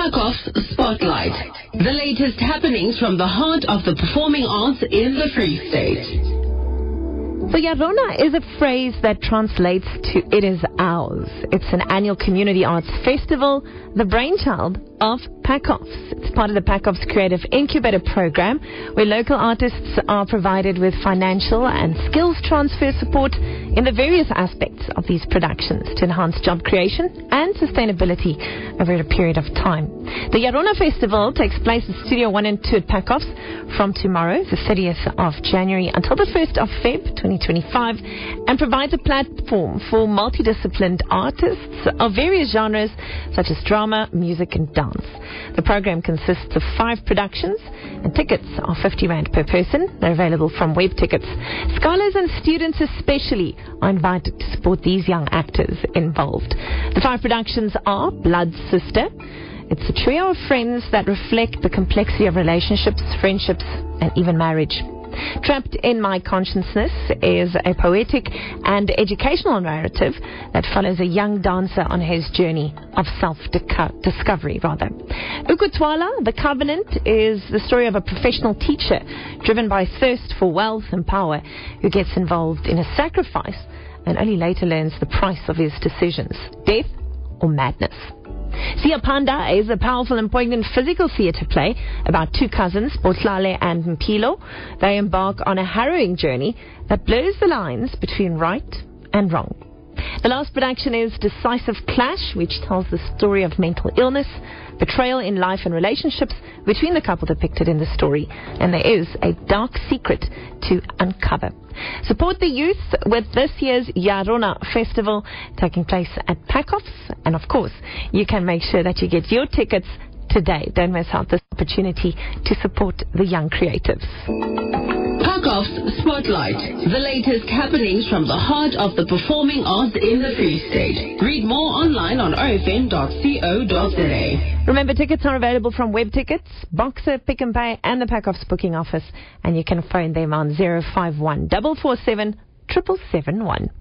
Pakoff's Spotlight. The latest happenings from the heart of the performing arts in the Free State. So Yarona is a phrase that translates to "it is ours." It's an annual community arts festival, the brainchild of Pakoffs. It's part of the Pakoffs Creative Incubator program, where local artists are provided with financial and skills transfer support in the various aspects of these productions to enhance job creation and sustainability over a period of time. The Yarona Festival takes place at Studio 1 and 2 at Pakoffs from tomorrow, the 30th of January, until the 1st of Feb 2025, and provides a platform for multidisciplined artists of various genres such as drama, music and dance. The program consists of 5 productions, and tickets are 50 Rand per person. They're available from Web Tickets. Scholars and students especially are invited to support these young actors involved. The 5 productions are Blood Sister. It's a trio of friends that reflect the complexity of relationships, friendships, and even marriage. Trapped in My Consciousness is a poetic and educational narrative that follows a young dancer on his journey of self-discovery. Ukutwala, The Covenant, is the story of a professional teacher driven by thirst for wealth and power who gets involved in a sacrifice and only later learns the price of his decisions, death or madness. Siyapanda is a powerful and poignant physical theatre play about 2 cousins, Botlale and Mpilo. They embark on a harrowing journey that blurs the lines between right and wrong. The last production is Decisive Clash, which tells the story of mental illness, betrayal in life and relationships between the couple depicted in the story, and there is a dark secret to uncover. Support the youth with this year's Yarona Festival taking place at Pakoffs, and of course you can make sure that you get your tickets today. Don't miss out this opportunity to support the young creatives. Pakoff's Spotlight. The latest happenings from the heart of the performing arts in the Free State. Read more online on ofn.co.za. Remember, tickets are available from Web Tickets, Boxer, Pick n Pay, and the Pakoffs booking office, and you can phone them on 051 447 7771.